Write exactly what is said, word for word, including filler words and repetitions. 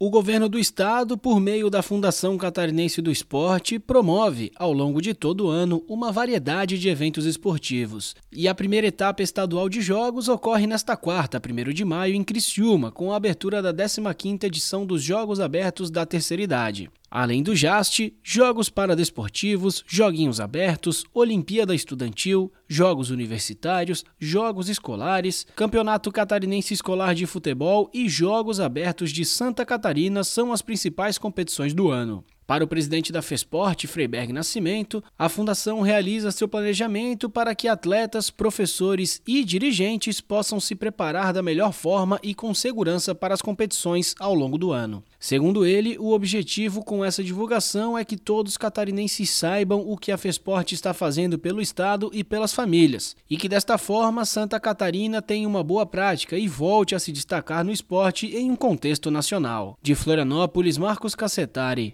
O governo do estado, por meio da Fundação Catarinense do Esporte, promove, ao longo de todo o ano, uma variedade de eventos esportivos. E a primeira etapa estadual de jogos ocorre nesta quarta, primeiro de maio, em Criciúma, com a abertura da décima quinta edição dos Jogos Abertos da Terceira Idade. Além do Jast, jogos paradesportivos, joguinhos abertos, Olimpíada Estudantil, jogos universitários, jogos escolares, Campeonato Catarinense Escolar de Futebol e Jogos Abertos de Santa Catarina são as principais competições do ano. Para o presidente da FESPORT, Freiberg Nascimento, a fundação realiza seu planejamento para que atletas, professores e dirigentes possam se preparar da melhor forma e com segurança para as competições ao longo do ano. Segundo ele, o objetivo com essa divulgação é que todos os catarinenses saibam o que a FESPORT está fazendo pelo estado e pelas famílias, e que desta forma Santa Catarina tenha uma boa prática e volte a se destacar no esporte em um contexto nacional. De Florianópolis, Marcos Cassetari.